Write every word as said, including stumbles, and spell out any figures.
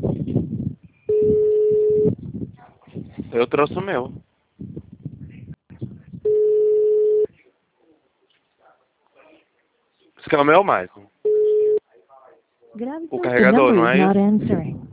Eu trouxe o meu. Esse aqui é o meu, Michael. Grave O The carregador, number não is é not isso? answering.